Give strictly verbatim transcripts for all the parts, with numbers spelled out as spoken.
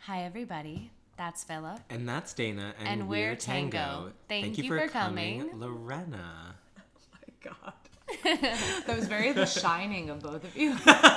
Hi, everybody. That's Philip. And that's Dana. And, And we're we're Tango. Tango. Thank Thank you you for, for coming, coming. Lorena. Oh my god. That was very The Shining of both of you.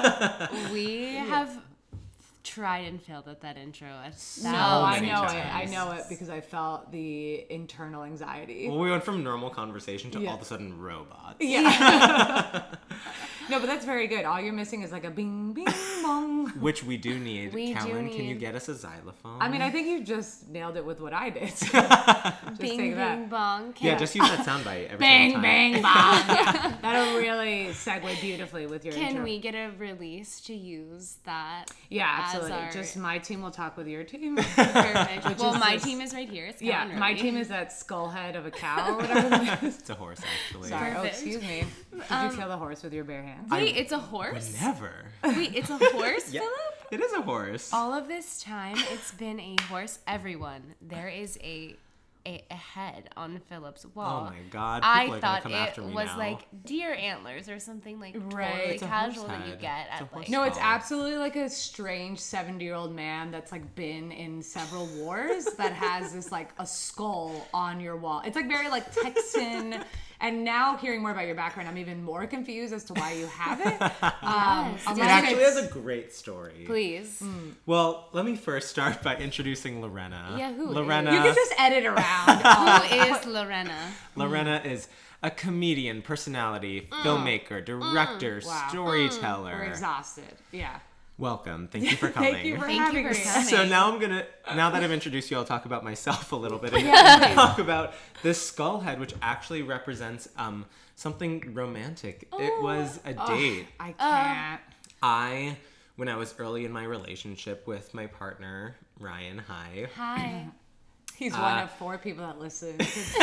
We have tried and failed at that intro. A No, So I many know it. times. I know it because I felt the internal anxiety. Well, we went from normal conversation to Yeah. all of a sudden robots. Yeah. No, but that's very good. All you're missing is like a bing, bing, bong. Which we do need. We do Kellen, can you need- get us a xylophone? I mean, I think you just nailed it with what I did. Just Bing, take that. bing, bong. Yeah, Can- just use that soundbite every Bang, single time. bang, bong. Yeah, that'll really segue beautifully with your Can intro. we get a release to use that? Yeah, as absolutely. our- Just my team will talk with your team. Perfect. Which Well, is my this- team is right here. It's Yeah, Kellen my Roby. team is that skull head of a cow or whatever that is. It's a horse, actually. Sorry. Oh, Perfect. excuse me. Did you kill the horse with your bare hands? Wait, it's a horse? Never. Wait, it's a horse, Yeah, Philip? it is a horse. All of this time, it's been a horse. Everyone, there is a a, a head on Philip's wall. Oh my god, people I are gonna thought come it after me was now. like deer antlers or something like Right. totally It's a casual horse that you head. get It's a at horse like. No, it's Oh. absolutely like a strange seventy-year-old man that's like been in several wars that has this like a skull on your wall. It's like very like Texan. And now hearing more about your background, I'm even more confused as to why you have it. Um, Yes. unless It It actually it's- has a great story. Please. Well, let me first start by introducing Lorena. Yeah, who Lorena. is- You can just edit around. all- Who is Lorena? Lorena is a comedian, personality, filmmaker, director, Wow. storyteller. We're exhausted. Yeah. Welcome. Thank you for coming. Thank you for Thank having you for me. coming. So now I'm gonna, now that I've introduced you, I'll talk about myself a little bit and Yeah, talk about this skull head, which actually represents um, something romantic. It was a date. I can't. I, when I was early in my relationship with my partner, Ryan, hi. Hi. He's Uh, one of four people that listen.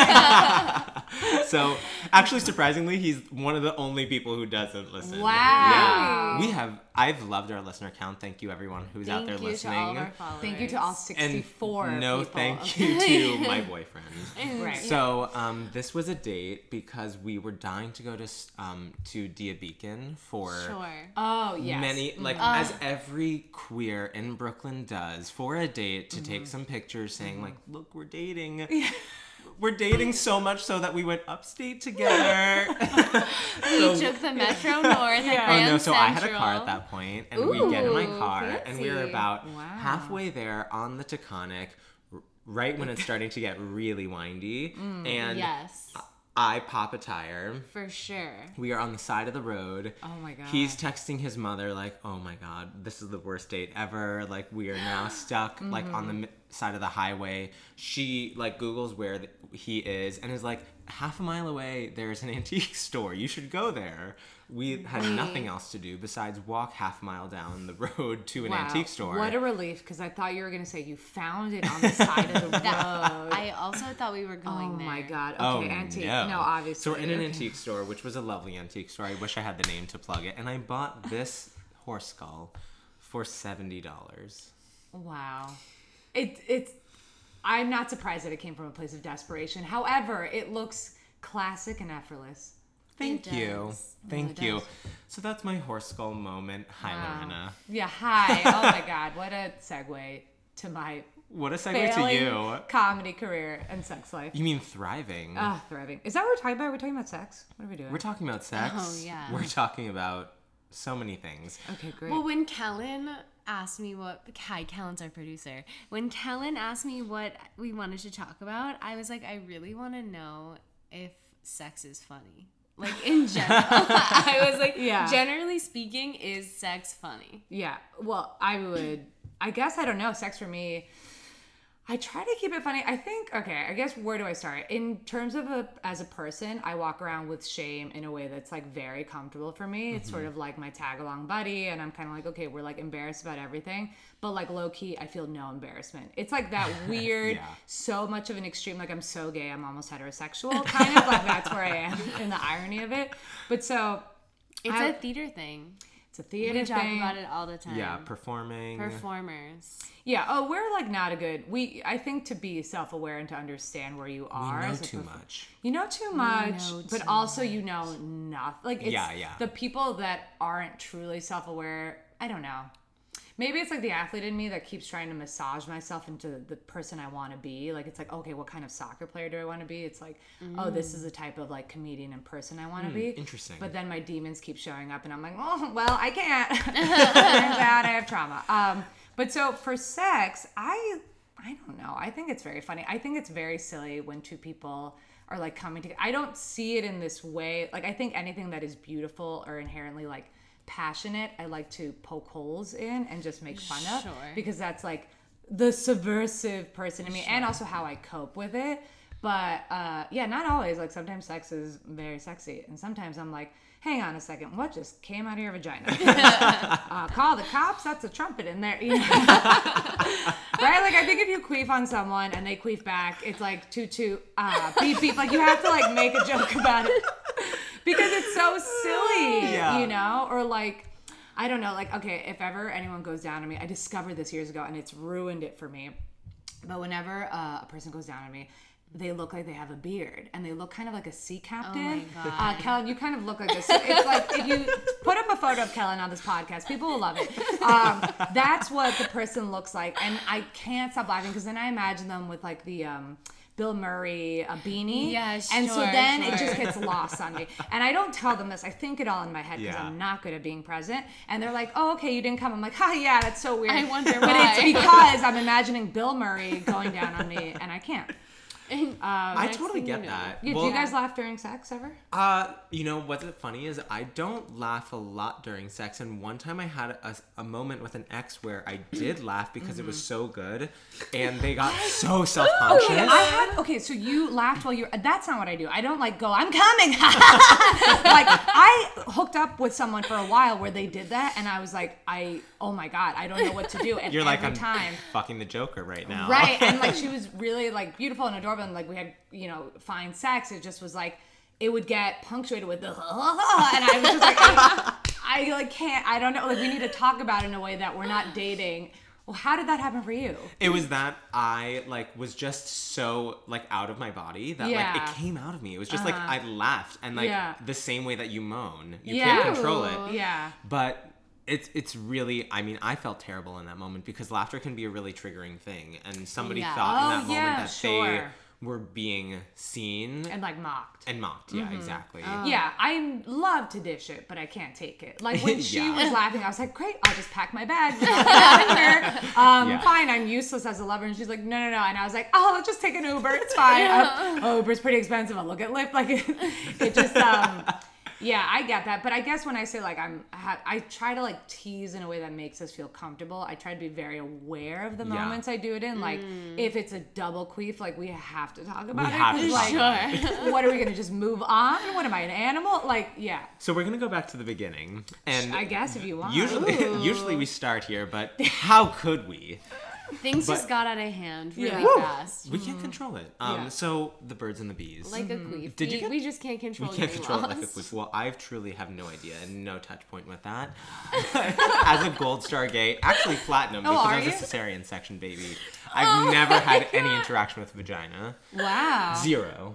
So, actually, surprisingly, he's one of the only people who doesn't listen. Wow. Yeah. We have, I've loved our listener count. Thank you, everyone who's out Thank there you listening. to all of our followers. Thank you to all And sixty-four no people. thank Okay. you to my boyfriend. Right. So um, this was a date because we were dying to go to s- um, to Dia Beacon for Sure. Oh, yes. many, like as every queer in Brooklyn does, for a date to take some pictures saying like, look, we're dating. We're dating so much so that we went upstate together. So- We took the Metro North at Yeah. Oh Grand no, so I had a Central. car at that point, and we get in my Ooh, car, and we were fancy. about Wow. halfway there on the Taconic, r- right when it's starting to get really windy, and Yes, I pop a tire. for sure. We are on the side of the road. Oh my god. He's texting his mother like, "Oh my god, this is the worst date ever. Like we are now stuck like on the mi- side of the highway." She like Googles where th- he is and is like, "Half a mile away, there's an antique store. You should go there." We had nothing else to do besides walk half a mile down the road to an Wow. antique store. What a relief, because I thought you were going to say you found it on the side of the road. I also thought we were oh going there. my god. Okay, Oh, antique. no. No, obviously. So we're in an Okay. antique store, which was a lovely antique store. I wish I had the name to plug it. And I bought this horse skull for seventy dollars. Wow. It it's I'm not surprised that it came from a place of desperation. However, it looks classic and effortless. Thank It you. does. Thank It you. does. So that's my horse skull moment. Hi, Wow. Lorena. Yeah, hi. Oh my god, what a segue to my What a segue to failing you. comedy career and sex life. You mean thriving? Ah, thriving. Is that what we're talking about? We're talking about sex? What are we doing? We're talking about sex. Oh, yeah. We're talking about so many things. okay, great. Well, when Kellen asked me what, hi, Kellen's our producer. When Kellen asked me what we wanted to talk about, I was like, I really want to know if sex is funny. Like in general, I was like, Yeah. generally speaking, is sex funny? Yeah. Well, I would. I guess I don't know. Sex for me. I try to keep it funny. I think. Okay. I guess where do I start? In terms of a as a person, I walk around with shame in a way that's like very comfortable for me. It's sort of like my tag along buddy, and I'm kind of like, okay, we're like embarrassed about everything, but like low key, I feel no embarrassment. It's like that weird, Yeah. so much of an extreme. Like I'm so gay, I'm almost heterosexual. Kind of like that's where I am in the irony of it. But so It's I- a theater thing. it's a theater We talk thing. about it all the time. Yeah, performing. Performers. Yeah. Oh, we're like not a good. We I think to be self-aware and to understand where you we are. know as a too perf- much. You know too much, know but too also you know nothing. Like it's Yeah, yeah. the people that aren't truly self-aware. I don't know. maybe it's like the athlete in me that keeps trying to massage myself into the person I want to be. Like, it's like, okay, what kind of soccer player do I want to be? It's like, mm. oh, this is the type of like comedian and person I want to mm, be. Interesting. But then my demons keep showing up and I'm like, oh, well, I can't. Turns out I have trauma. Um, but so for sex, I, I don't know. I think it's very funny. I think it's very silly when two people are like coming together. I don't see it in this way. Like, I think anything that is beautiful or inherently like passionate, I like to poke holes in and just make fun of, sure. because that's like the subversive person in me, sure. and also how I cope with it. But uh, yeah, not always. Like, sometimes sex is very sexy, and sometimes I'm like, hang on a second, what just came out of your vagina? uh, call the cops, that's a trumpet in there. You know? Right? Like, I think if you queef on someone and they queef back, it's like toot toot, uh, beep beep. Like, you have to like make a joke about it because it's so silly, yeah. you know? Or like, I don't know, like, okay, if ever anyone goes down on me, I discovered this years ago and it's ruined it for me. But whenever uh, a person goes down on me, they look like they have a beard and they look kind of like a sea captain. Oh my God. Uh, Kellen, you kind of look like this. It's like if you put up a photo of Kellen on this podcast, people will love it. Um, that's what the person looks like. And I can't stop laughing because then I imagine them with like the um, Bill Murray a beanie. Yeah, sure, And so then sure. it just gets lost on me. And I don't tell them this. I think it all in my head because Yeah. I'm not good at being present. And they're like, oh, okay, you didn't come. I'm like, oh, yeah, that's so weird. I wonder But why. it's because I'm imagining Bill Murray going down on me and I can't. Um, I next totally thing get you know- that. Yeah, Well, do you guys laugh during sex ever? Uh, you know what's funny is I don't laugh a lot during sex, and one time I had a, a moment with an ex where I did laugh because Mm-hmm. it was so good, and they got so self-conscious. Okay, I had okay. So you laughed while you were. That's not what I do. I don't like go. I'm coming. Like, I hooked up with someone for a while where they did that, and I was like, I oh my god, I don't know what to do. And You're like, every I'm time, fucking the Joker right now. right? And like, she was really like beautiful and adorable, and like we had you know fine sex. It just was like it would get punctuated with the and I was just like, I, I like can't. I don't know. Like, we need to talk about it in a way that we're not dating. Well, how did that happen for you? It was that I like was just so like out of my body that Yeah. like it came out of me. It was just Uh-huh. like I laughed and like Yeah. the same way that you moan. You Yeah. can't control it. Yeah. But it's it's really I mean, I felt terrible in that moment because laughter can be a really triggering thing. And somebody Yeah. thought Oh, in that moment yeah, that sure. they were being seen And like mocked. and mocked. Yeah, exactly. Yeah, I love to dish it, but I can't take it. Like, when she Yeah. was laughing, I was like, great, I'll just pack my bag. Get out of here. Um, Yeah. Fine, I'm useless as a lover. And she's like, no, no, no. And I was like, oh, I'll just take an Uber. It's fine. Uh, oh, Uber's pretty expensive. I'll look at Lyft. Like, it, it just, um, yeah, I get that. But I guess when I say, like, I'm, I, I try to, like, tease in a way that makes us feel comfortable. I try to be very aware of the Yeah. moments I do it in. Like, if it's a double queef, like, we have to talk about We it. have to 'cause, talk like, about Sure. what are we gonna just move on? What am I, an animal? Like, yeah. So we're gonna go back to the beginning. And I guess if you want. usually usually we start here, but how could we? Things But- just got out of hand really Yeah. Woo! fast. We can't control it. Um Yeah. so the birds and the bees. Like a queef. Did we, you get- we just can't we control can't getting control it like a lost. queef. Well, I truly have no idea and no touch point with that. As a gold star gay, actually platinum Oh, because are I was you? a cesarean section baby. I've never had any interaction with vagina. Wow. Zero.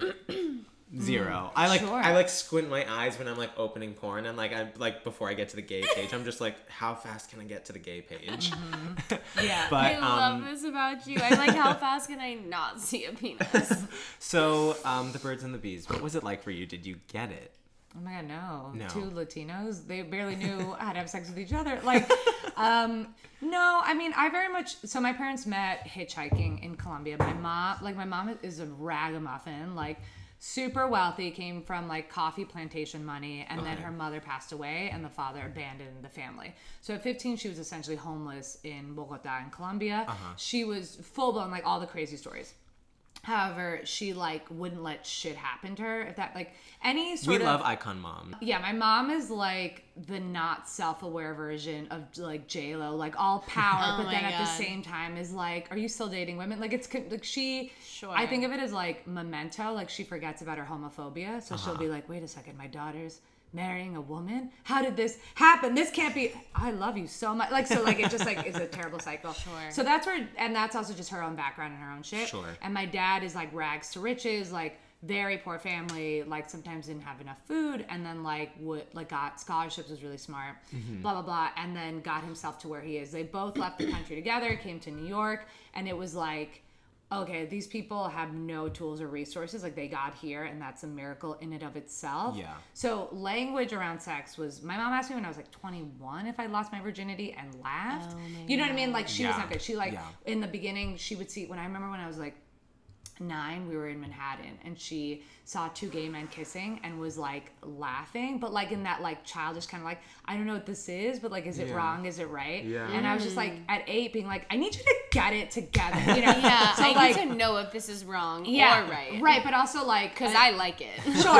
Zero. I like sure. I like squint my eyes when I'm like opening porn and like I like before I get to the gay page, I'm just like, how fast can I get to the gay page? Yeah. But I love um this about you. I'm like, how fast can I not see a penis? so um the birds and the bees, what was it like for you? Did you get it? Oh my god, no. No. Two Latinos, they barely knew how to have sex with each other. Like, um, no, I mean, I very much, so my parents met hitchhiking in Colombia. My mom, like, my mom is a ragamuffin, like, super wealthy, came from, like, coffee plantation money, and then Okay. her mother passed away, and the father abandoned the family. So at fifteen, she was essentially homeless in Bogota in Colombia. Uh-huh. She was full-blown, like, all the crazy stories. However, she like wouldn't let shit happen to her. If that like any sort We of love icon mom. yeah, my mom is like the not self-aware version of like J Lo, like all power, Oh but my then at the God. same time is like, are you still dating women? Like it's con- like she. Sure. I think of it as like Memento. Like she forgets about her homophobia, so she'll Uh-huh. be like, wait a second, my daughter's marrying a woman. How did this happen? This can't be. I love you so much. Like so, like it just like is a terrible cycle. Sure. So that's where, and that's also just her own background and her own shit. Sure. And my dad is like rags to riches, like very poor family, like sometimes didn't have enough food, and then like would like got scholarships, was really smart, mm-hmm. blah blah blah, and then got himself to where he is. They both left the country together, came to New York, and it was like, okay, these people have no tools or resources. Like they got here, and that's a miracle in and of itself. Yeah. So language around sex was, my mom asked me when I was like twenty-one if I lost my virginity and laughed. Oh you know what I mean? Like she yeah. was not good. She like yeah. in the beginning she would see, when I remember when I was like nine, we were in Manhattan, and she saw two gay men kissing and was like laughing, but like in that like childish kind of like, I don't know what this is, but like, is it yeah. wrong? Is it right? Yeah. And I was just like at eight being like, I need you to get it together, you know? Yeah. So I like, need to know if this is wrong yeah, or right. Right, but also like, Because I like it. Sure.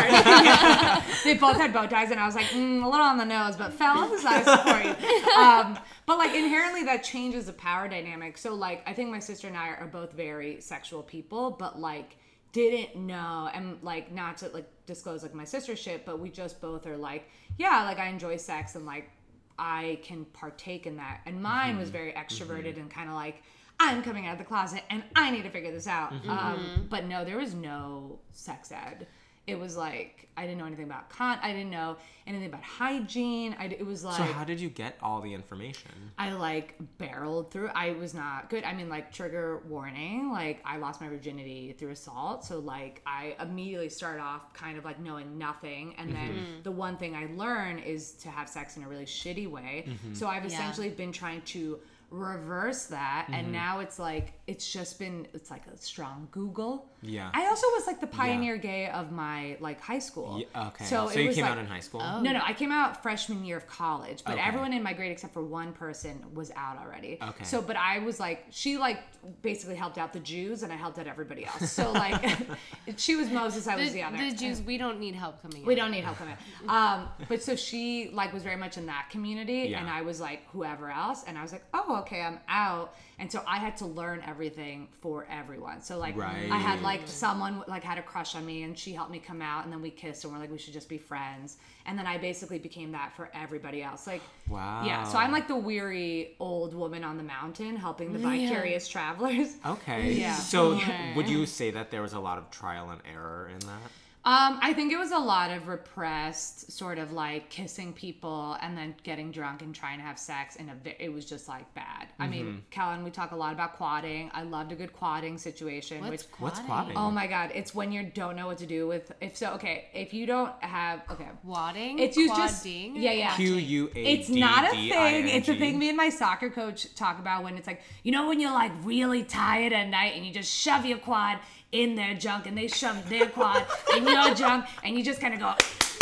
They both had bow ties, and I was like, mm, a little on the nose, but fellas, I support you. Um, but like inherently that changes the power dynamic. So like, I think my sister and I are both very sexual people, but like didn't know, and like not to like disclose like my sister shit, but we just both are like, yeah, like I enjoy sex and like I can partake in that. And mine mm-hmm. was very extroverted mm-hmm. and kind of like, I'm coming out of the closet and I need to figure this out. Mm-hmm. Um, but no, there was no sex ed. It was like, I didn't know anything about con. I didn't know anything about hygiene. I, it was like. So how did you get all the information? I like barreled through. I was not good. I mean, like trigger warning. Like I lost my virginity through assault. So like I immediately started off kind of like knowing nothing. And then mm-hmm. the one thing I learned is to have sex in a really shitty way. Mm-hmm. So I've essentially yeah. been trying to reverse that, mm-hmm. and now it's like it's just been it's like a strong Google. Yeah. I also was like the pioneer yeah. gay of my like high school. Yeah, okay. So, so it you was came like, out in high school? Oh. No, no, I came out freshman year of college, but okay. everyone in my grade except for one person was out already. Okay. So, but I was like, she like basically helped out the Jews, and I helped out everybody else. So like, she was Moses, I was the, the other. The Jews, we don't need help coming in. We don't need help coming in. Um, but so she like was very much in that community, yeah. and I was like whoever else, and I was like, oh, okay, I'm out. And so I had to learn everything for everyone. So like right. I had like someone like had a crush on me, and she helped me come out, and then we kissed, and we're like, we should just be friends. And then I basically became that for everybody else. Like, wow. Yeah. So I'm like the weary old woman on the mountain helping the vicarious yeah. travelers. Okay. Yeah. So okay. would you say that there was a lot of trial and error in that? Um, I think it was a lot of repressed sort of like kissing people and then getting drunk and trying to have sex, and it was just like bad. Mm-hmm. I mean, Kellen, we talk a lot about quadding. I loved a good quadding situation. What's which, quadding? What's quadding? Oh my God, it's when you don't know what to do with. If so, okay, if you don't have okay, wadding. It's you Quadding? just yeah yeah. Q U A D D I N G. It's not a thing. It's a thing me and my soccer coach talk about when it's like, you know, when you're like really tired at night and you just shove your quad in their junk, and they shove their quad in your junk, and you just kind of go,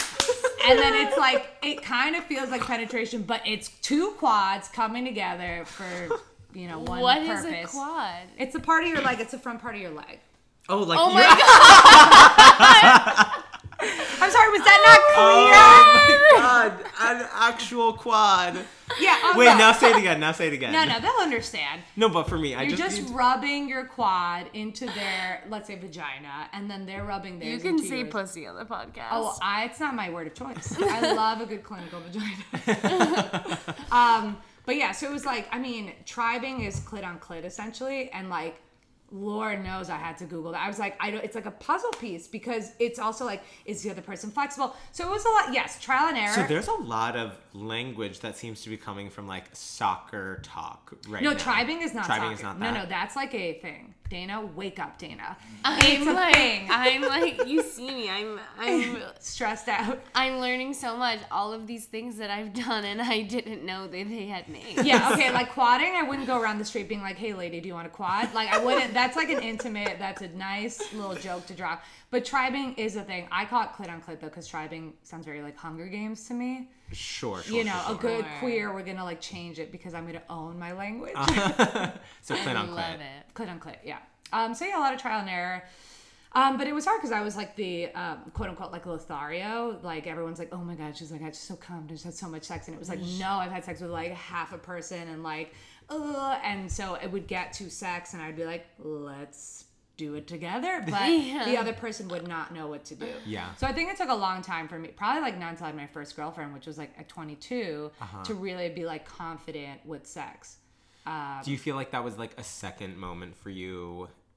and then it's like, it kind of feels like penetration, but it's two quads coming together for, you know, one what purpose. What is a quad? It's the part of your leg. It's the front part of your leg. Oh, like oh you- my God. I'm sorry, was that Oh not clear? my God, an actual quad. Yeah. Um, Wait, no. now say it again. Now say it again. No, no, they'll understand. No, but for me, I You're just just need... rubbing your quad into their, let's say, vagina, and then they're rubbing theirs. You can into say yours. pussy on the podcast. Oh, I, it's not my word of choice. I love a good clinical vagina. um, but yeah, so it was like, I mean, tribing is clit on clit essentially, and like, Lord knows I had to Google that. I was like, I don't, it's like a puzzle piece, because it's also like, is the other person flexible? So it was a lot, yes, trial and error. So there's a lot of language that seems to be coming from like soccer talk right no, now. tribing is not Tribing soccer. is not No, that. no, that's like a thing. Dana, wake up, Dana. I'm It's a like, thing. I'm like, you see me. I'm, I'm stressed out. I'm learning so much. All of these things that I've done, and I didn't know that they had names. Yeah, okay, like quadding, I wouldn't go around the street being like, hey lady, do you want to quad? Like I wouldn't, that's like an intimate, that's a nice little joke to drop. But tribing is a thing. I call it clit on clit though, because tribing sounds very like Hunger Games to me. Sure, sure, You know, sure, a sure. good queer, we're gonna like change it because I'm gonna own my language. So clit I on love clit. it. Clit on clit, yeah. Um, so yeah, a lot of trial and error. Um, but it was hard because I was like the um, quote unquote like Lothario. Like everyone's like, oh my God, she's like, I just so calm, just had so much sex, and it was like, no, I've had sex with like half a person, and like, ugh. And so it would get to sex, and I'd be like, let's do it together, but Yeah. the other person would not know what to do. Yeah. So I think it took a long time for me, probably like not until I had my first girlfriend, which was like at twenty-two, Uh-huh. to really be like confident with sex. Um, Do you feel like that was like a second moment for you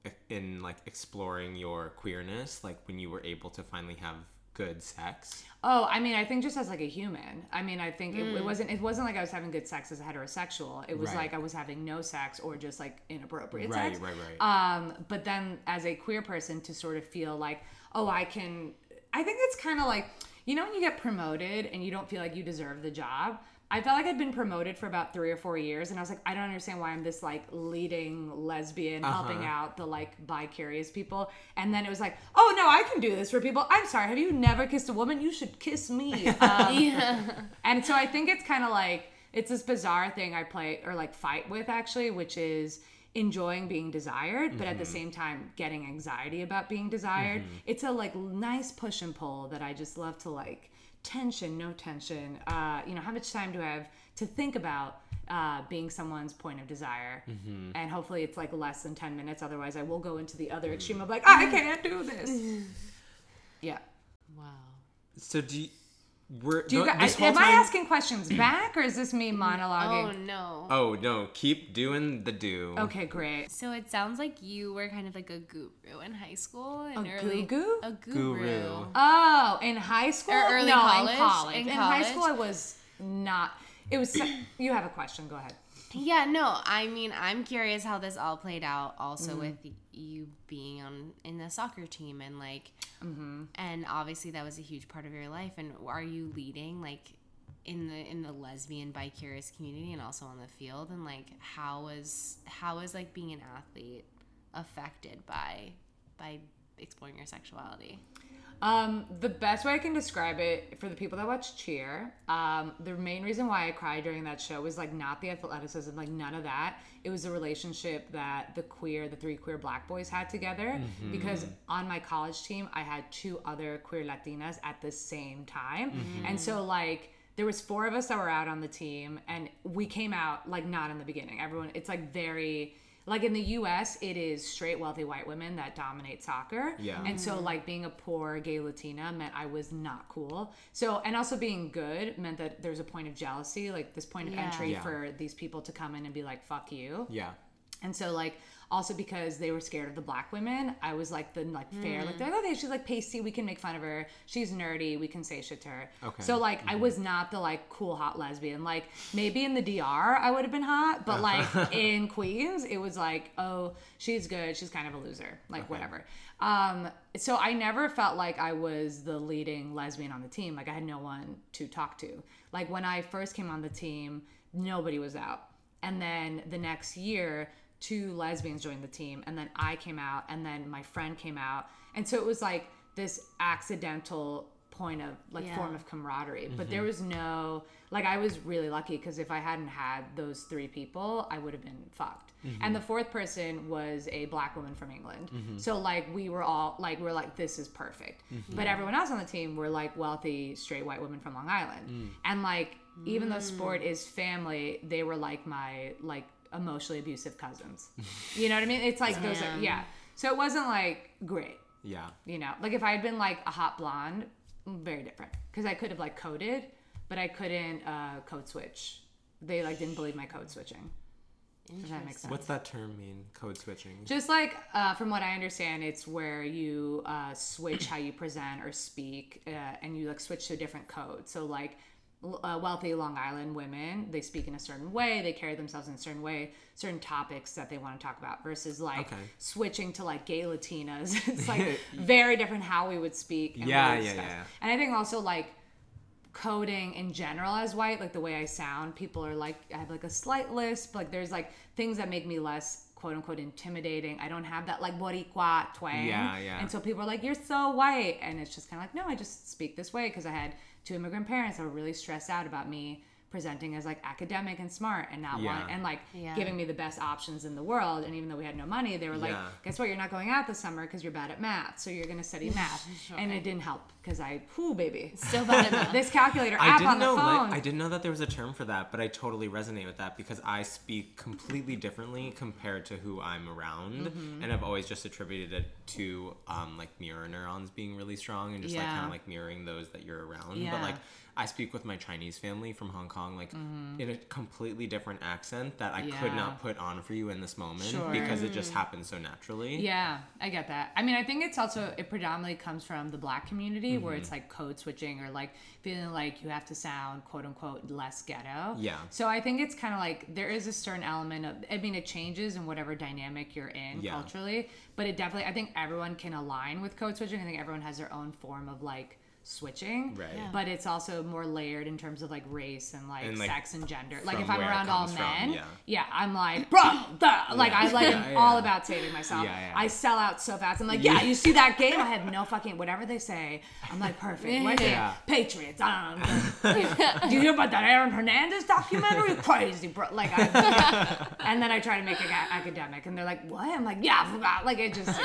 in like exploring your queerness, like when you were able to finally have good sex? Oh, I mean, I think just as like a human. I mean, I think mm. it, it wasn't it wasn't like I was having good sex as a heterosexual. It was right. like I was having no sex or just like inappropriate right, sex. Right, right, right. Um, but then as a queer person to sort of feel like, oh, I can. I think it's kind of like, you know, when you get promoted and you don't feel like you deserve the job. I felt like I'd been promoted for about three or four years, and I was like, I don't understand why I'm this like leading lesbian uh-huh. helping out the like bi-curious people. And then it was like, oh no, I can do this for people. I'm sorry, have you never kissed a woman? You should kiss me. Um, yeah. And so I think it's kind of like, it's this bizarre thing I play or like fight with actually, which is enjoying being desired, but mm-hmm. at the same time getting anxiety about being desired. Mm-hmm. It's a like nice push and pull that I just love to like tension, no tension. Uh, you know, how much time do I have to think about uh, being someone's point of desire? Mm-hmm. And hopefully it's like less than ten minutes. Otherwise I will go into the other extreme of like, I can't do this. Yeah. Wow. So do you, we're, do you th- guys, am time... I asking questions back or is this me monologuing? Oh no. Oh no, keep doing the do. Okay, great. So it sounds like you were kind of like a guru in high school. And a early, guru? A guru. guru. Oh, in high school? Or early no, college? in college. In, in college? high school I was not. It was, you have a question, go ahead. Yeah, no, I mean, I'm curious how this all played out also Mm-hmm. with you being on in the soccer team and like, mm-hmm. and obviously that was a huge part of your life. And are you leading like in the in the lesbian bi-curious community and also on the field? And like, how was how was like being an athlete affected by by exploring your sexuality? Um, the best way I can describe it for the people that watch Cheer, um, the main reason why I cried during that show was like not the athleticism, like none of that. It was the relationship that the queer, the three queer black boys had together. Mm-hmm. Because on my college team, I had two other queer Latinas at the same time. Mm-hmm. And so like, there was four of us that were out on the team and we came out like not in the beginning. Everyone, it's like very... Like in the U S, it is straight, wealthy white women that dominate soccer. Yeah. And so like being a poor gay Latina meant I was not cool. So, and also being good meant that there's a point of jealousy, like this point of Yeah. entry Yeah. for these people to come in and be like, fuck you. Yeah. And so like, also because they were scared of the black women, I was like the like fair, Mm. like they're like, okay, she's like pasty, we can make fun of her. She's nerdy, we can say shit to her. Okay. So like, mm-hmm. I was not the like cool hot lesbian. Like maybe in the D R I would have been hot, but like in Queens, it was like, oh, she's good, she's kind of a loser, like okay. whatever. Um, so I never felt like I was the leading lesbian on the team. Like I had no one to talk to. Like when I first came on the team, nobody was out, and then the next year, two lesbians joined the team, and then I came out, and then my friend came out, and so it was like this accidental point of like yeah. form of camaraderie. Mm-hmm. But there was no like, I was really lucky because if I hadn't had those three people, I would have been fucked. Mm-hmm. And the fourth person was a black woman from England. Mm-hmm. So like we were all like, we're like, this is perfect. Mm-hmm. But everyone else on the team were like wealthy straight white women from Long Island. Mm. And like even mm. though sport is family, they were like my like emotionally abusive cousins. You know what I mean? It's like those are, yeah. So it wasn't like great. Yeah. You know, like if I had been like a hot blonde, very different. Because I could have like coded, but I couldn't uh, code switch. They like didn't believe my code switching. Does that make sense? What's that term mean? Code switching? Just like, uh, from what I understand, it's where you uh, switch how you present or speak, uh, and you like switch to a different code. So like, Uh, wealthy Long Island women, they speak in a certain way, they carry themselves in a certain way, certain topics that they want to talk about, versus like okay. switching to like gay Latinas. It's like very different how we would speak. And yeah, we would yeah, discuss. yeah. And I think also like coding in general as white, like the way I sound, people are like, I have like a slight lisp, like there's like things that make me less quote unquote intimidating. I don't have that like Boricua twang. Yeah, yeah. And so people are like, you're so white. And it's just kind of like, no, I just speak this way because I had two immigrant parents that were really stressed out about me presenting as like academic and smart and not yeah. one and like yeah. giving me the best options in the world. And even though we had no money, they were like, yeah. guess what, you're not going out this summer because you're bad at math, so you're going to study math. Sure. And it didn't help because I whoo baby still bad at math. This calculator I app didn't on the know, phone. like, I didn't know that there was a term for that, but I totally resonate with that because I speak completely differently compared to who I'm around. Mm-hmm. And I've always just attributed it to um, like mirror neurons being really strong and just yeah. like kind of like mirroring those that you're around. Yeah. But like I speak with my Chinese family from Hong Kong, like Mm-hmm. in a completely different accent that I Yeah. could not put on for you in this moment Sure. because it just happens so naturally. Yeah, I get that. I mean, I think it's also, it predominantly comes from the Black community Mm-hmm. where it's like code switching or like feeling like you have to sound quote unquote less ghetto. Yeah. So I think it's kind of like there is a certain element of, I mean, it changes in whatever dynamic you're in Yeah. culturally, but it definitely, I think everyone can align with code switching. I think everyone has their own form of like switching, Right. Yeah. but it's also more layered in terms of like race and like, And, like, sex and gender. Like from if I'm where it around all comes from, men, yeah. yeah, I'm like, bro, duh. Like I like Yeah, am yeah. all about saving myself. Yeah, yeah. I sell out so fast. I'm like, yeah, you see that game? I have no fucking whatever they say. I'm like, perfect. What Yeah. Patriots? I don't know. Do you hear about that Aaron Hernandez documentary? Crazy, bro. Like, I, and then I try to make it a- academic, and they're like, what? I'm like, yeah, I forgot. Like it just.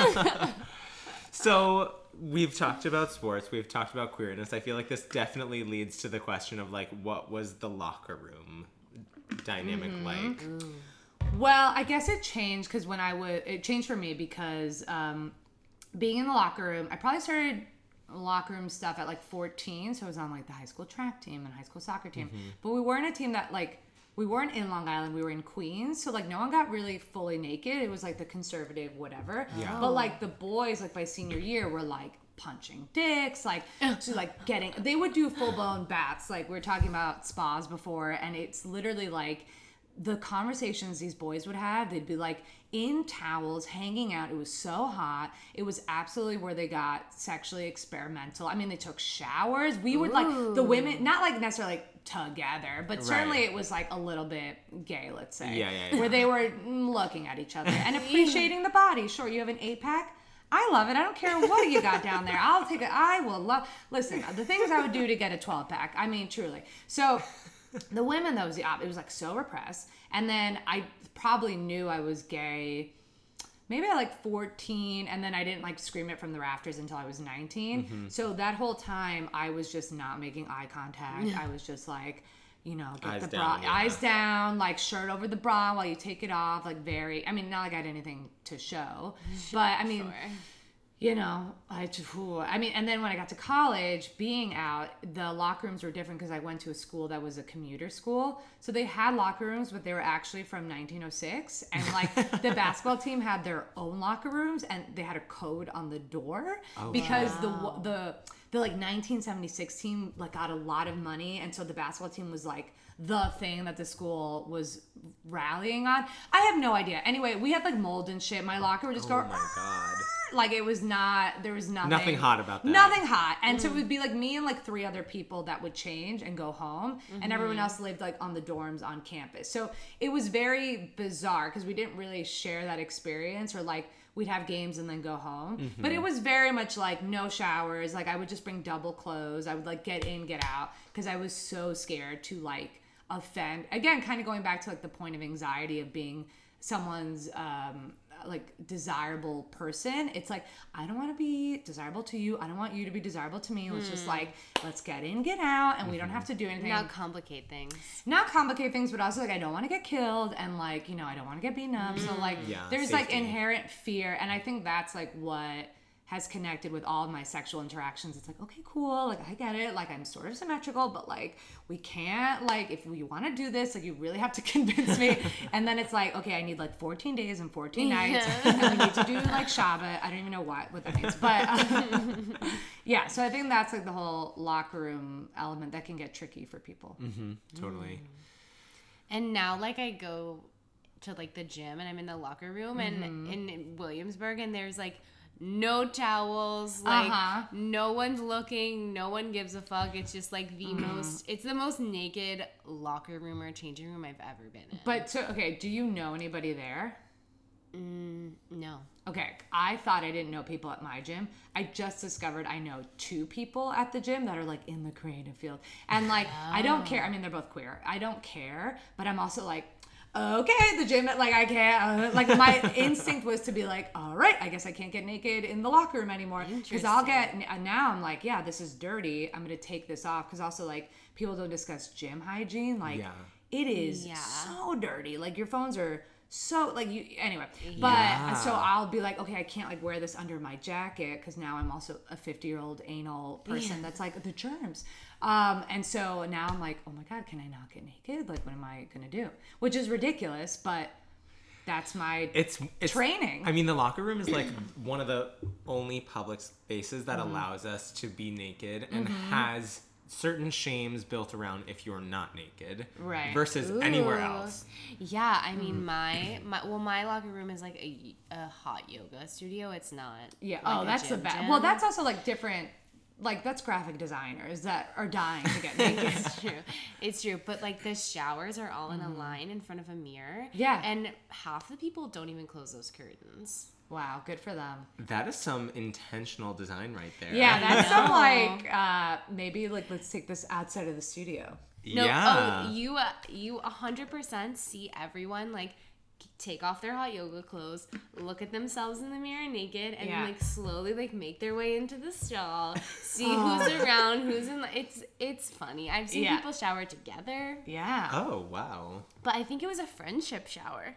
So we've talked about sports, we've talked about queerness. I feel like this definitely leads to the question of like, what was the locker room dynamic Mm-hmm. like? Well, I guess it changed because when I would, it changed for me because um, being in the locker room, I probably started locker room stuff at like fourteen. So I was on like the high school track team and high school soccer team. Mm-hmm. But we weren't a team that like, we weren't in Long Island, we were in Queens. So like no one got really fully naked. It was like the conservative whatever. Yeah. But like the boys, like by senior year, were like punching dicks, like so like getting, they would do full blown baths. Like we were talking about spas before, and it's literally like, the conversations these boys would have, they'd be like in towels, hanging out. It was so hot. It was absolutely where they got sexually experimental. I mean, they took showers. We would like the women, not like necessarily like together, but certainly Right. it was like a little bit gay, let's say. Yeah, yeah, yeah. Where they were mm, looking at each other and appreciating the body. Sure, you have an eight pack. I love it. I don't care what you got down there. I'll take it. I will love. Listen, the things I would do to get a twelve pack. I mean, truly. So. The women, though, was the opposite. It was like so repressed. And then I probably knew I was gay maybe at like fourteen, and then I didn't like scream it from the rafters until I was nineteen. Mm-hmm. So that whole time I was just not making eye contact. I was just like, you know, get Eyes the down, bra, yeah. eyes down, like shirt over the bra while you take it off. Like very, I mean, not like I had anything to show, but I mean, Sure. you know, I just, ooh, I mean, and then when I got to college, being out, the locker rooms were different because I went to a school that was a commuter school. So they had locker rooms, but they were actually from nineteen oh six. And like the basketball team had their own locker rooms, and they had a code on the door because wow. the the the like nineteen seventy-six team like got a lot of money, and so the basketball team was like the thing that the school was rallying on. I have no idea. Anyway, we had like mold and shit. My locker would just Oh go. my god. Like it was not, there was nothing. Nothing hot about that. Nothing hot. And so it would be like me and like three other people that would change and go home. And everyone else lived like on the dorms on campus. So it was very bizarre because we didn't really share that experience, or like we'd have games and then go home. But it was very much like no showers. Like I would just bring double clothes. I would like get in, get out because I was so scared to like offend. Again, kind of going back to like the point of anxiety of being someone's um like desirable person. It's like, I don't want to be desirable to you. I don't want you to be desirable to me. Let's just like, let's get in, get out, and we don't have to do anything. Not complicate things. Not complicate things, but also like I don't want to get killed, and like, you know, I don't want to get beaten up. So like Yeah, there's like safety. inherent fear, and I think that's like what has connected with all of my sexual interactions. It's like, okay, cool, like I get it, like I'm sort of symmetrical, but like we can't, like if we want to do this, like you really have to convince me. And then it's like, okay, I need like fourteen days and fourteen nights, and we need to do like Shabbat. I don't even know what what that means, but um, yeah. So I think that's like the whole locker room element that can get tricky for people. Mm-hmm. Totally. And now, like, I go to like the gym and I'm in the locker room and in Williamsburg, and there's like no towels, like Uh-huh. no one's looking, no one gives a fuck. It's just like the most, it's the most naked locker room or changing room I've ever been in. But so okay, do you know anybody there? Mm, no. Okay, I thought I didn't know people at my gym. I just discovered I know two people at the gym that are like in the creative field. And like, I don't care. I mean, they're both queer. I don't care, but I'm also like, okay, the gym, like I can't, uh, like my instinct was to be like, all right, I guess I can't get naked in the locker room anymore. Because I'll get, now I'm like, yeah, this is dirty. I'm going to take this off. Because also like, people don't discuss gym hygiene. Like, Yeah. it is Yeah. so dirty. Like your phones are so like you anyway. But Yeah. so I'll be like, okay, I can't like wear this under my jacket because now I'm also a fifty year old anal person that's like the germs. Um, and so now I'm like, oh my God, can I not get naked? Like, what am I gonna do? Which is ridiculous, but that's my It's, it's training. I mean, the locker room is like one of the only public spaces that allows us to be naked and has certain shames built around if you're not naked, Right. versus anywhere Ooh. else. Yeah, I mean, my, my well, my locker room is like a, a hot yoga studio. It's not. Yeah. like Oh, a that's the gym best. gym. Well, that's also like different. Like that's graphic designers that are dying to get naked. It's true. It's true. But like the showers are all in a line in front of a mirror. Yeah. And half the people don't even close those curtains. Wow, good for them. That is some intentional design right there. Yeah, that's some know. like uh maybe like let's take this outside of the studio. No, yeah. oh, you uh, you one hundred percent see everyone like take off their hot yoga clothes, look at themselves in the mirror naked, and Yeah. then like slowly like make their way into the stall, see who's around, who's in. The, it's it's funny. I've seen Yeah. people shower together, Yeah. Oh, wow. but I think it was a friendship shower.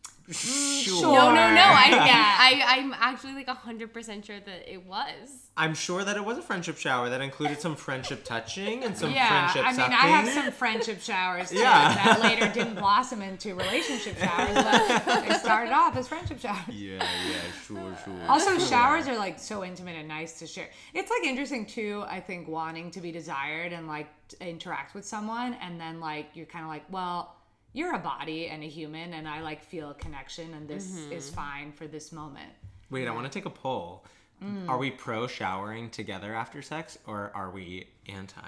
Sure. sure. No, no, no. I, Yeah. I, I'm actually like one hundred percent sure that it was. I'm sure that it was a friendship shower that included some friendship touching and some Yeah, friendship I mean, sucking. I have some friendship showers too, Yeah. that later didn't blossom into relationship showers, but they started off as friendship showers. Yeah, yeah, sure, sure. Also, sure. showers are like so intimate and nice to share. It's like interesting too, I think, wanting to be desired and like to interact with someone, and then like you're kind of like, well, you're a body and a human, and I like feel a connection, and this is fine for this moment. Wait, I want to take a poll. Mm. Are we pro showering together after sex, or are we anti?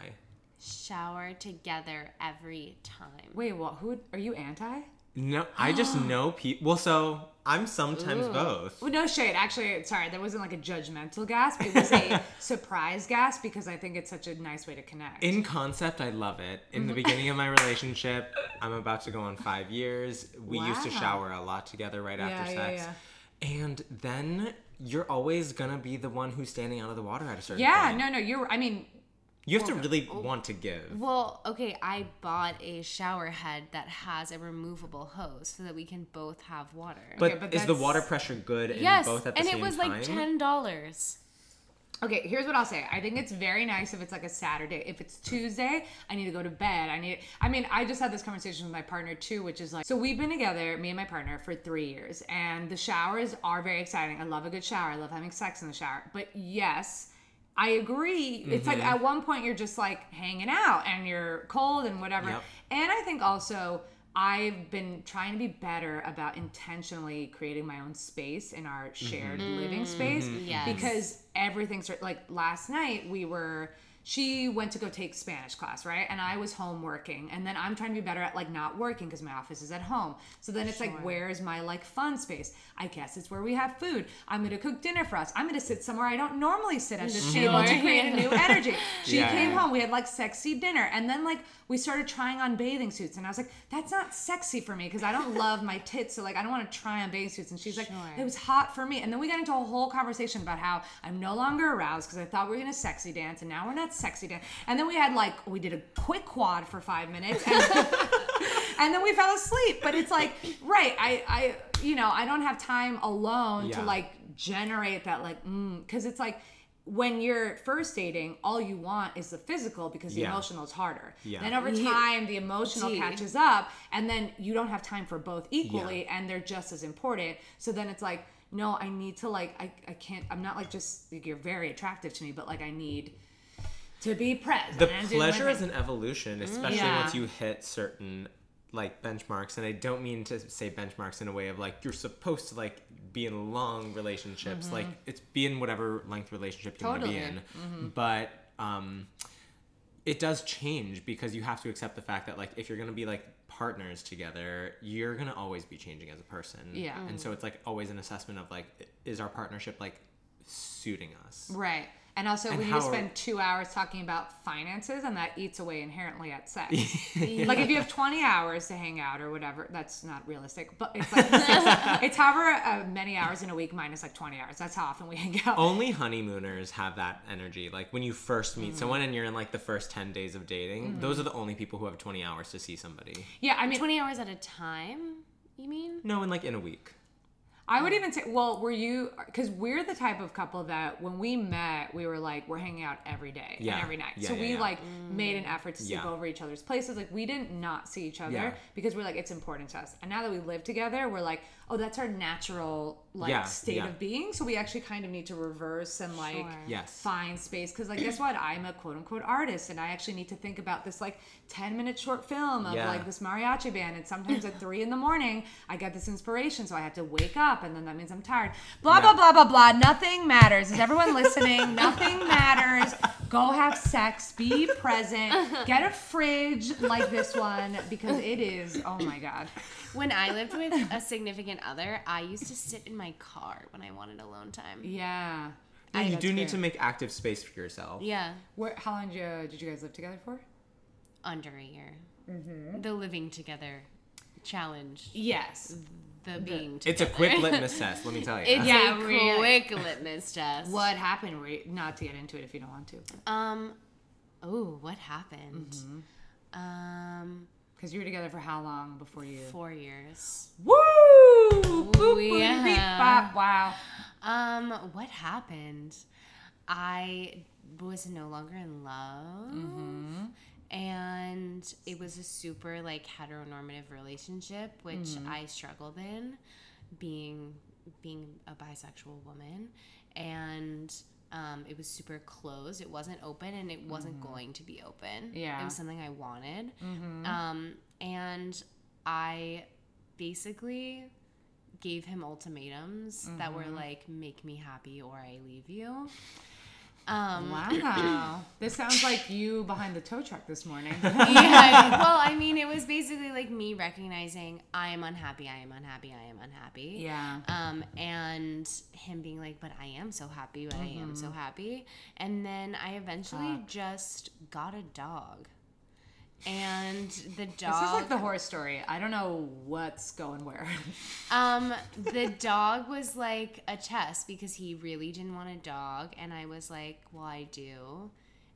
Shower together every time. Wait, what? Who are you anti? No, I just know people. Well, so I'm sometimes both. Well, no shade. Actually, sorry, that wasn't like a judgmental gasp. It was a surprise gasp because I think it's such a nice way to connect. In concept, I love it. In the beginning of my relationship, I'm about to go on five years. We used to Wow. shower a lot together right after Yeah, yeah, sex. And then you're always gonna be the one who's standing out of the water at a certain yeah, point. no, no, you're. I mean, You have to really want to give. Well, okay, I bought a shower head that has a removable hose so that we can both have water. But, but is the that's- water pressure good in yes, both at the and same it was time? like ten dollars. okay, here's what I'll say. I think it's very nice if it's like a Saturday. If it's Tuesday, I need to go to bed. I need. I mean, I just had this conversation with my partner too, which is like, so we've been together, me and my partner, for three years, and the showers are very exciting. I love a good shower. I love having sex in the shower. But yes, I agree. It's like at one point you're just like hanging out and you're cold and whatever. Yep. And I think also I've been trying to be better about intentionally creating my own space in our shared living space. Yes. Because everything's like last night we were she went to go take Spanish class, right? And I was home working. And then I'm trying to be better at like not working because my office is at home. So then it's like, where's my like fun space? I guess it's where we have food. I'm going to cook dinner for us. I'm going to sit somewhere I don't normally sit at this Sure. table to create a new energy. She Yeah. came home. We had like sexy dinner. And then like we started trying on bathing suits. And I was like, that's not sexy for me because I don't love my tits. So like, I don't want to try on bathing suits. And she's like, Sure. it was hot for me. And then we got into a whole conversation about how I'm no longer aroused because I thought we were going to sexy dance. And now we're not sexy dance. And then we had like, we did a quick quad for five minutes. And, and then we fell asleep. But it's like, right. I, I, you know, I don't have time alone to Yeah. like generate that like, mm, cause it's like, when you're first dating, all you want is the physical because the Yeah. emotional is harder. Yeah. Then over You- time, the emotional Gee. catches up, and then you don't have time for both equally, and they're just as important. So then it's like, no, I need to like, I, I can't, I'm not like just, like, you're very attractive to me, but like I need to be present. The and do my pleasure is thing. an evolution, especially Yeah. once you hit certain like benchmarks. And I don't mean to say benchmarks in a way of like you're supposed to like be in long relationships. Like it's be in whatever length relationship you want to be Totally. in. But um, it does change because you have to accept the fact that like if you're gonna be like partners together, you're gonna always be changing as a person. Yeah. And so it's like always an assessment of like, is our partnership like suiting us? Right. And also, And we need how to are- spend two hours talking about finances, and that eats away inherently at sex. Like, if you have twenty hours to hang out or whatever, that's not realistic. But it's like six, it's however uh, many hours in a week minus like twenty hours. That's how often we hang out. Only honeymooners have that energy. Like when you first meet someone and you're in like the first ten days of dating, those are the only people who have twenty hours to see somebody. Yeah, I mean, twenty hours at a time? You mean? No, in like in a week. I would even say, well, were you, because we're the type of couple that when we met, we were like, we're hanging out every day Yeah. and every night. Yeah, so yeah, we yeah. like made an effort to sleep Yeah. over each other's places. Like we didn't not see each other Yeah. because we're like, it's important to us. And now that we live together, we're like, oh, that's our natural like Yeah, state yeah. of being. So we actually kind of need to reverse and like Sure. Yes. find space. Because like, guess what? I'm a quote unquote artist and I actually need to think about this like ten minute short film of Yeah. like this mariachi band. And sometimes at three in the morning, I get this inspiration. So I have to wake up and then that means I'm tired. Blah, blah, Yeah. blah, blah, blah. Nothing matters. Is everyone listening? Nothing matters. Go have sex. Be present. Get a fridge like this one because it is, oh my God. When I lived with a significant other, I used to sit in my car when I wanted alone time. Yeah. Yeah, you That's do need fair. to make active space for yourself. Yeah, Where, how long did you, did you guys live together for? under a year. The living together challenge. Yes. The being It's a together. quick litmus test, let me tell you. It's Yeah, a really. quick litmus test. What happened? Were you- not to get into it if you don't want to. Um, oh, what happened? Um, Because you were together for how long before you? four years. Woo! Boop, boop, yeah. beep, bop. Wow. Um, what happened? I was no longer in love. And it was a super like heteronormative relationship, which I struggled in, being being a bisexual woman, and um, it was super closed. It wasn't open, and it wasn't going to be open. Yeah. It was something I wanted, um, and I basically gave him ultimatums that were like, make me happy or I leave you. Um, Wow. This sounds like you behind the tow truck this morning. yeah, well, I mean, it was basically like me recognizing I am unhappy, I am unhappy, I am unhappy. Yeah. Um, and him being like, but I am so happy, but I am so happy. And then I eventually Fuck. just got a dog. And the dog. This is like the horror story. I don't know what's going where. Um, the dog was like a test because he really didn't want a dog, and I was like, well, I do.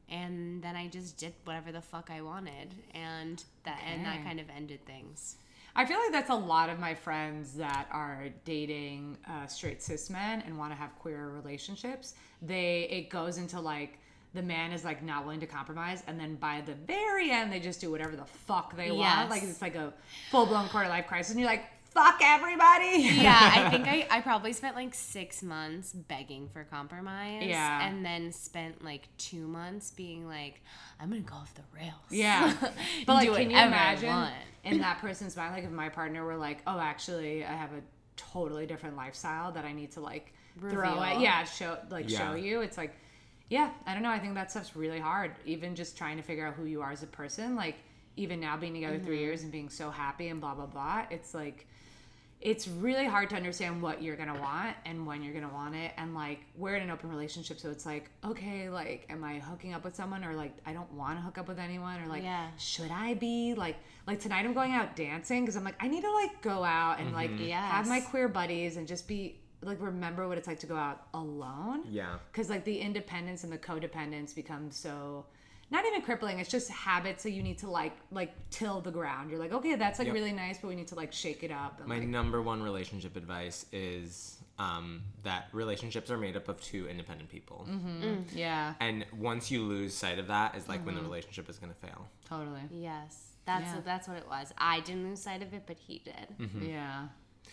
And then I just did whatever the fuck I wanted, and that and that Okay. kind of ended things. I feel like that's a lot of my friends that are dating uh, straight cis men and want to have queer relationships. They it goes into like the man is like not willing to compromise, and then by the very end they just do whatever the fuck they want. Yes. Like it's like a full blown quarter life crisis, and you're like, fuck everybody. Yeah, I think I, I probably spent like six months begging for compromise. Yeah. And then spent like two months being like, I'm gonna go off the rails. Yeah. But like, Do can you whatever I imagine want. in that person's mind, like if my partner were like, oh, actually, I have a totally different lifestyle that I need to like throw Reveal. at, yeah, show like Yeah. show you. It's like, yeah, I don't know. I think that stuff's really hard. Even just trying to figure out who you are as a person. Like even now being together three years and being so happy and blah blah blah. It's like. It's really hard to understand what you're gonna want and when you're gonna want it, and like we're in an open relationship, so it's like, okay, like am I hooking up with someone, or like I don't want to hook up with anyone, or like Yeah. should I be like like tonight I'm going out dancing because I'm like I need to like go out and like have my Yes. queer buddies and just be like remember what it's like to go out alone, Yeah. because like the independence and the codependence becomes so not even crippling. It's just habits that you need to like like till the ground. You're like, okay, that's like Yep. really nice, but we need to like shake it up. And, My like, number one relationship advice is um, that relationships are made up of two independent people. yeah, And once you lose sight of that is like when the relationship is going to fail. totally. Yes. That's Yeah. that's what it was. I didn't lose sight of it, but he did. Yeah.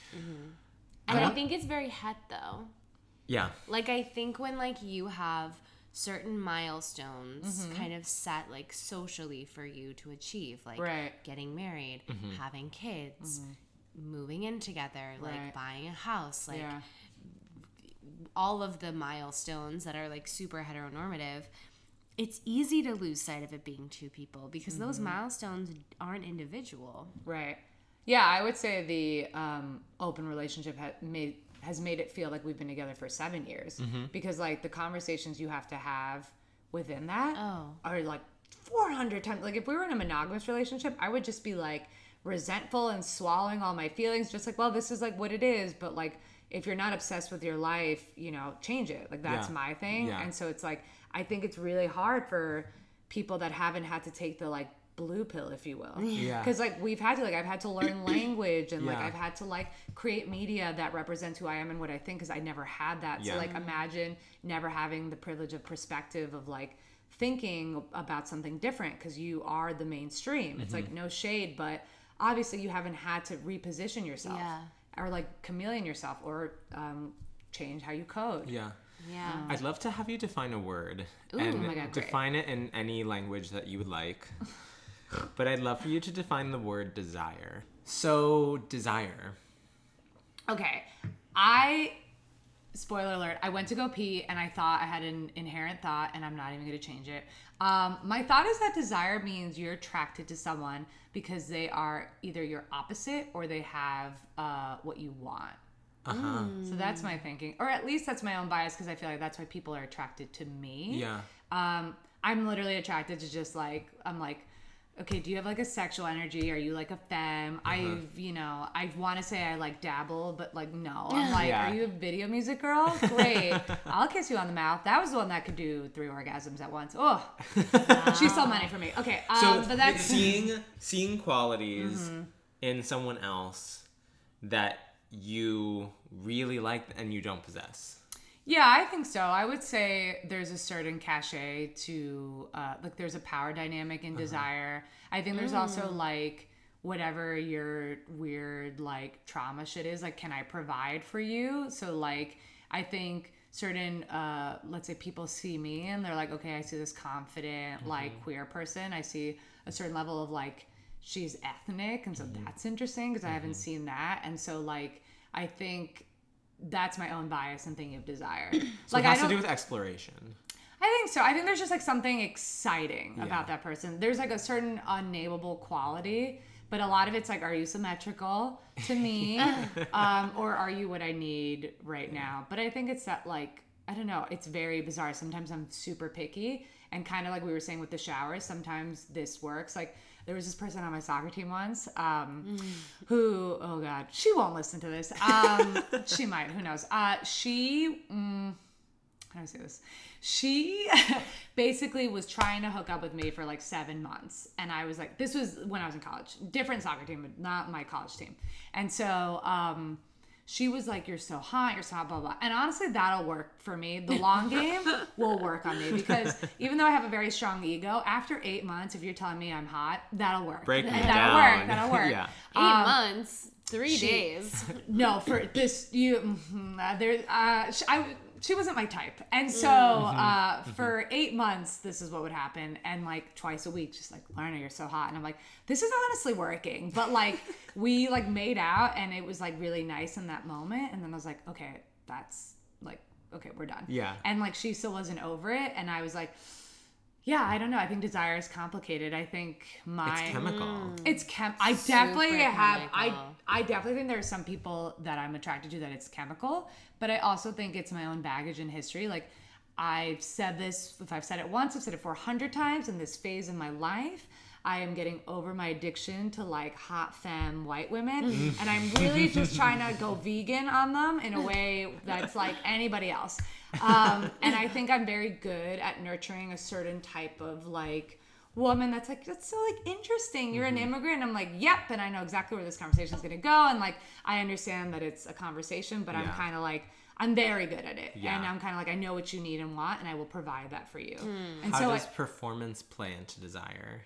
And I want- think it's very het though. Yeah. Like I think when like you have certain milestones kind of set like socially for you to achieve, like Right. getting married, having kids, moving in together, like Right. buying a house, like Yeah. all of the milestones that are like super heteronormative, it's easy to lose sight of it being two people because those milestones aren't individual. Right. Yeah, I would say the um, open relationship ha- made has made it feel like we've been together for seven years because like the conversations you have to have within that Oh. are like four hundred times. Like if we were in a monogamous relationship, I would just be like resentful and swallowing all my feelings, just like, well, this is like what it is. But like if you're not obsessed with your life, you know, change it. Like that's Yeah. my thing. Yeah. And so it's like I think it's really hard for people that haven't had to take the like blue pill, if you will. Yeah. Because like we've had to like I've had to learn language and like Yeah. I've had to like create media that represents who I am and what I think, because I never had that. Yeah. So like imagine never having the privilege of perspective of like thinking about something different, because you are the mainstream. It's like no shade, but obviously you haven't had to reposition yourself Yeah. or like chameleon yourself or um, change how you code. Yeah. Yeah. I'd love to have you define a word Ooh. and Oh my God, great. define it in any language that you would like. But I'd love for you to define the word desire. So, desire. Okay. I, spoiler alert, I went to go pee and I thought I had an inherent thought, and I'm not even going to change it. Um, my thought is that desire means you're attracted to someone because they are either your opposite or they have uh, what you want. Uh-huh. So that's my thinking. Or at least that's my own bias, because I feel like that's why people are attracted to me. Yeah. Um, I'm literally attracted to just like, I'm like, okay, do you have like a sexual energy? Are you like a femme? Uh-huh. I've, you know, I want to say I like dabble, but like, no. I'm like, Yeah. are you a video music girl? Great. I'll kiss you on the mouth. That was the one that could do three orgasms at once. Oh, she's so money for me. Okay. Um, So, but that's, seeing seeing qualities in someone else that you really like and you don't possess. yeah, I think so. I would say there's a certain cachet to, uh, like there's a power dynamic in desire. I think there's also like whatever your weird like trauma shit is, like, can I provide for you? So like, I think certain, uh, let's say people see me and they're like, okay, I see this confident, like queer person. I see a certain level of like, she's ethnic. And so that's interesting because I haven't seen that. And so like, I think that's my own bias in thinking of desire. So like it has I to don't, do with exploration. I think so. I think there's just like something exciting Yeah. about that person. There's like a certain unnameable quality, but a lot of it's like, are you symmetrical to me? um, or are you what I need right now? But I think it's that like, I don't know, it's very bizarre. Sometimes I'm super picky, and kind of like we were saying with the showers, sometimes this works. Like there was this person on my soccer team once um, who, oh God, she won't listen to this. Um, she might, who knows? Uh, she, mm, how do I say this? She basically was trying to hook up with me for like seven months. And I was like, this was when I was in college, different soccer team, but not my college team. And so, um, she was like, you're so hot, you're so hot, blah, blah. And honestly, that'll work for me. The long game will work on me, because even though I have a very strong ego, after eight months, if you're telling me I'm hot, that'll work. Break me that'll down. work. That'll work. Yeah. Eight Um, months, three she- days. No, for this, you, mhm, uh, there, uh, sh- I, she wasn't my type. And so, uh, for eight months, this is what would happen. And like twice a week, just like, Lorna, you're so hot. And I'm like, this is honestly working. But like, we like made out and it was like really nice in that moment. And then I was like, okay, that's like, okay, we're done. Yeah. And like, she still wasn't over it. And I was like, yeah, I don't know. I think desire is complicated. I think my It's chemical. it's chem. I definitely Super have. I chemical. I definitely think there are some people that I'm attracted to that it's chemical, but I also think it's my own baggage and history. Like I've said this. If I've said it once, I've said it four hundred times in this phase of my life. I am getting over my addiction to like hot femme white women, and I'm really just trying to go vegan on them in a way that's like anybody else. Um, and I think I'm very good at nurturing a certain type of like woman that's like, that's so like interesting. You're an immigrant. I'm like, yep. And I know exactly where this conversation is going to go. And like, I understand that it's a conversation, but I'm Yeah. kind of like, I'm very good at it. Yeah. And I'm kind of like, I know what you need and want, and I will provide that for you. And How so does I, performance play into desire?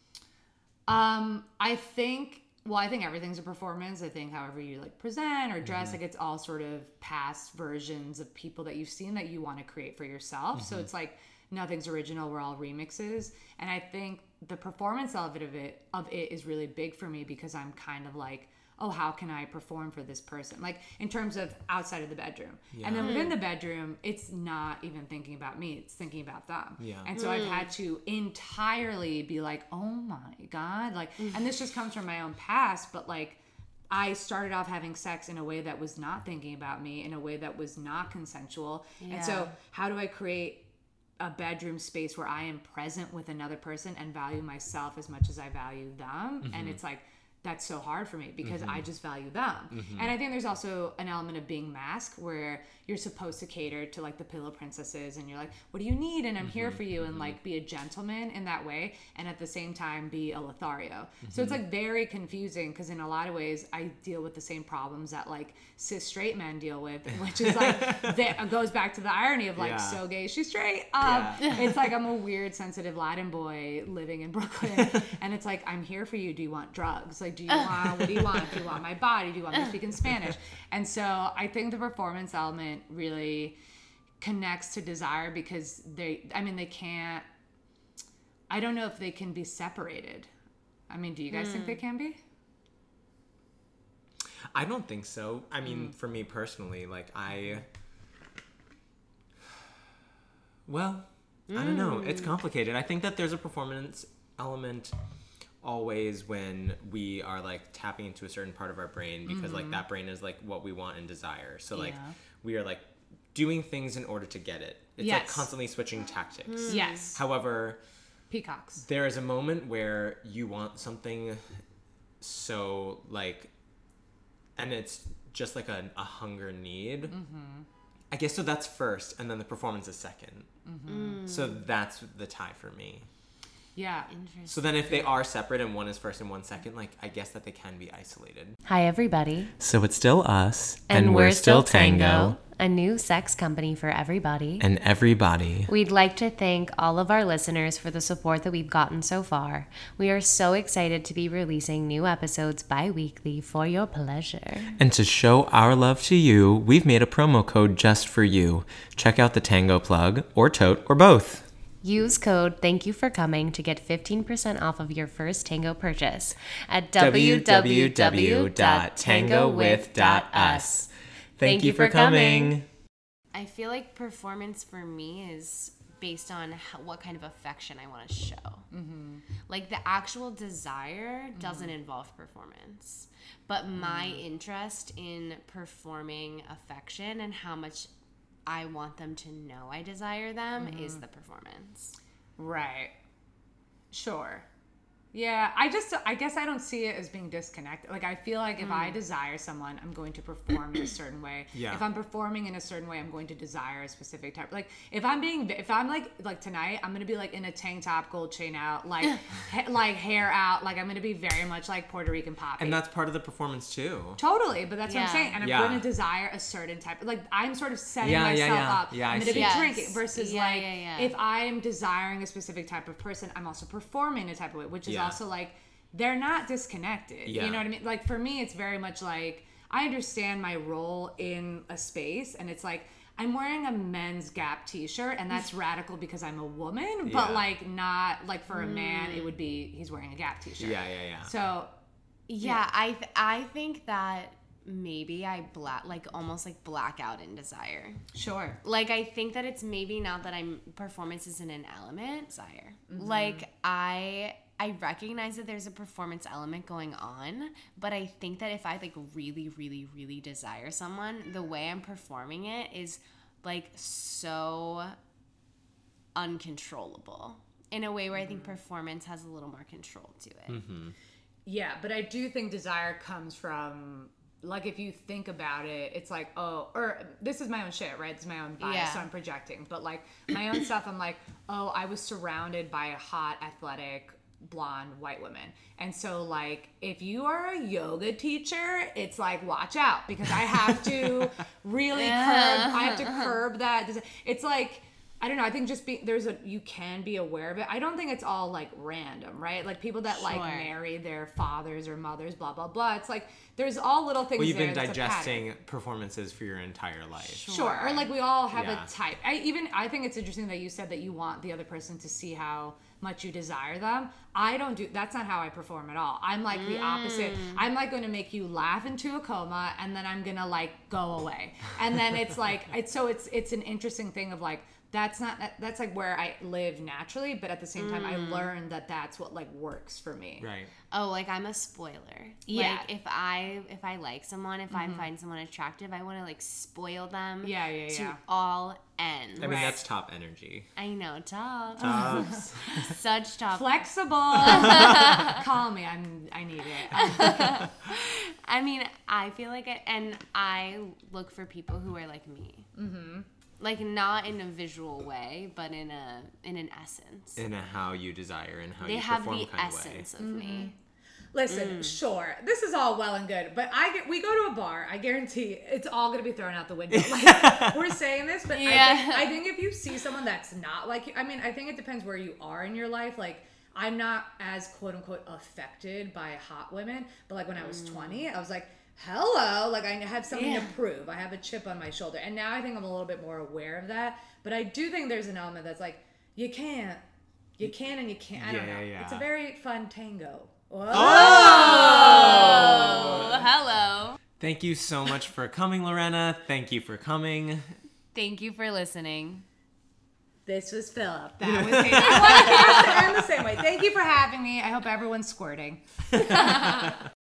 Um, I think, well, I think everything's a performance. I think however you like present or dress, like it's all sort of past versions of people that you've seen that you want to create for yourself. So it's like nothing's original. We're all remixes. And I think the performance of it, of it, of it is really big for me, because I'm kind of like, oh, how can I perform for this person? Like in terms of outside of the bedroom. And then within the bedroom, it's not even thinking about me. It's thinking about them. Yeah. And so I've had to entirely be like, oh my God. Like, and this just comes from my own past, but like, I started off having sex in a way that was not thinking about me, in a way that was not consensual. And so Yeah. how do I create a bedroom space where I am present with another person and value myself as much as I value them? And it's like, that's so hard for me because Mm-hmm. I just value them. Mm-hmm. And I think there's also an element of being masked where you're supposed to cater to like the pillow princesses and you're like, what do you need? And I'm Mm-hmm. here for you, and like be a gentleman in that way, and at the same time be a Lothario. Mm-hmm. So it's like very confusing because in a lot of ways I deal with the same problems that like cis straight men deal with, which is like that goes back to the irony of like Yeah. so gay she's straight. Um, Yeah. it's like I'm a weird sensitive Latin boy living in Brooklyn, and it's like, I'm here for you. Do you want drugs? Like, do you want, what do you want? Do you want my body? Do you want me to speak in Spanish? And so I think the performance element really connects to desire because they, I mean, they can't, I don't know if they can be separated. I mean, do you guys mm. think they can be? I don't think so. I mean, Mm. for me personally, like I, well, I don't know. It's complicated. I think that there's a performance element always when we are like tapping into a certain part of our brain because mm-hmm. like that brain is like what we want and desire. So like Yeah. we are like doing things in order to get it. It's Yes. like constantly switching tactics. Mm. Yes. However, Peacocks. there is a moment where you want something so like, and it's just like a, a hunger need. Mm-hmm. I guess so that's first, and then the performance is second. Mm-hmm. So that's the tie for me. Yeah. Interesting. So then if they are separate and one is first and one second, like I guess that they can be isolated. Hi, everybody. So it's still us. And, we're, we're still Tango, Tango, a new sex company for everybody. And everybody. We'd like to thank all of our listeners for the support that we've gotten so far. We are so excited to be releasing new episodes bi-weekly for your pleasure. And to show our love to you, we've made a promo code just for you. Check out the Tango plug, or tote, or both. Use code Thank You For Coming to get fifteen percent off of your first Tango purchase at w w w dot tango with dot us. Thank you for coming. I feel like performance for me is based on how, what kind of affection I want to show. Mm-hmm. Like the actual desire doesn't mm-hmm. involve performance, but my mm. interest in performing affection and how much I want them to know I desire them mm-hmm. is the performance. Right. Sure. Yeah, I just, I guess I don't see it as being disconnected. Like, I feel like if mm. I desire someone, I'm going to perform in a certain way. Yeah. If I'm performing in a certain way, I'm going to desire a specific type. Like, if I'm being, if I'm like, like tonight, I'm going to be like in a tank top, gold chain out, like, ha- like hair out. Like, I'm going to be very much like Puerto Rican Poppy. And that's part of the performance too. Totally, but that's yeah. what I'm saying. And I'm yeah. going to desire a certain type. Like, I'm sort of setting yeah, myself yeah, yeah. up. Yeah, I'm going to be yes. drinking versus yeah, like, yeah, yeah. if I'm desiring a specific type of person, I'm also performing a type of way, which is yeah. also like, they're not disconnected. Yeah. You know what I mean? Like for me, it's very much like I understand my role in a space, and it's like I'm wearing a men's Gap t-shirt, and that's radical because I'm a woman, but yeah. like not like for a man, it would be he's wearing a Gap t-shirt. Yeah, yeah, yeah. So, yeah, yeah. I th- I think that maybe I black like almost like black out in desire. Sure. Like I think that it's maybe now that I'm performance isn't an element, desire. Mm-hmm. Like I. I recognize that there's a performance element going on, but I think that if I like really, really, really desire someone, the way I'm performing it is like so uncontrollable in a way where I think performance has a little more control to it. Mm-hmm. Yeah, but I do think desire comes from, like, if you think about it, it's like, oh, or this is my own shit, right? This is my own bias, yeah. so I'm projecting. But like my own stuff, I'm like, oh, I was surrounded by a hot, athletic, blonde white women, and so like if you are a yoga teacher, it's like watch out because I have to really yeah. curb I have to curb that. It's like I don't know, I think just be there's a you can be aware of it. I don't think it's all like random, right? Like people that sure. like marry their fathers or mothers, blah blah blah. It's like there's all little things. Well, you've there been digesting performances for your entire life. Sure. sure. Or like we all have yeah. a type. I even I think it's interesting that you said that you want the other person to see how much you desire them. I don't do that's not how I perform at all. I'm like mm. the opposite. I'm like going to make you laugh into a coma, and then I'm gonna like go away, and then it's like it's so it's it's an interesting thing of like that's not that's like where I live naturally, but at the same time mm. I learned that that's what like works for me. Right. Oh, like I'm a spoiler. Yeah. Like if I if I like someone, if mm-hmm. I find someone attractive, I want to like spoil them. Yeah, yeah, to yeah. all ends. I mean, that's top energy. I know, top. Tops. Such top. Flexible. Call me. I'm. I need it. I mean, I feel like it, and I look for people who are like me. Mm-hmm. Like not in a visual way, but in a in an essence. In a how you desire and how They you have perform the kind essence of of, way. me. Listen, sure, this is all well and good, but I get, we go to a bar. I guarantee it's all gonna be thrown out the window. Like we're saying this, but Yeah. I, think, I think if you see someone that's not like you, I mean, I think it depends where you are in your life. Like I'm not as quote unquote affected by hot women, but like when I was twenty, I was like, hello, like I have something Yeah. to prove. I have a chip on my shoulder, and now I think I'm a little bit more aware of that. But I do think there's an element that's like you can't, you can and you can't. I don't Yeah, know. yeah. It's a very fun tango. Whoa. Oh, hello. Thank you so much for coming, Lorena. Thank you for coming. Thank you for listening. This was Philip. That was me. I want to end the same way. Thank you for having me. I hope everyone's squirting.